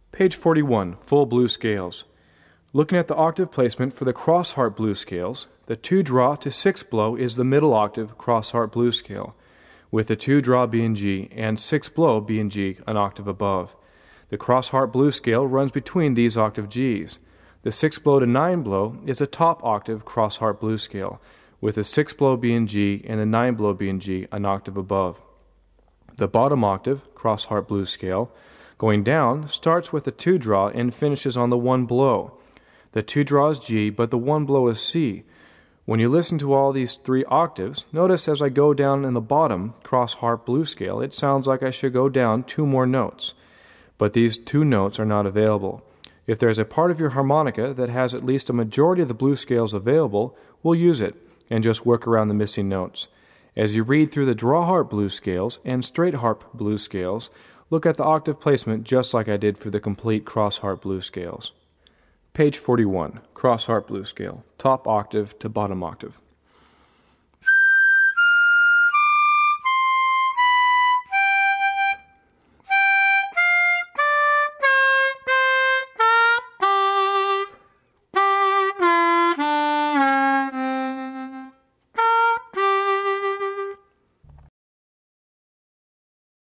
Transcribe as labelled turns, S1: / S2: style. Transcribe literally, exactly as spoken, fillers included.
S1: Page forty-one, Full Blues Scales. Looking at the octave placement for the cross-harp blues scales, the two-draw to six-blow is the middle octave cross-harp blues scale, with the two-draw being G and six-blow being G an octave above. The cross-harp blues scale runs between these octave Gs. The six-blow to nine-blow is a top octave cross-harp blues scale, with the six-blow being G and the nine-blow being G an octave above. The bottom octave cross-harp blues scale, going down, starts with a two-draw and finishes on the one-blow. The two-draw is G, but the one-blow is C. When you listen to all these three octaves, notice as I go down in the bottom cross-harp blues scale, it sounds like I should go down two more notes. But these two notes are not available. If there's a part of your harmonica that has at least a majority of the blues scales available, we'll use it and just work around the missing notes. As you read through the draw harp blues scales and straight harp blues scales, look at the octave placement just like I did for the complete cross-harp blues scales. Page forty-one, cross-harp blues scale, top octave to bottom octave.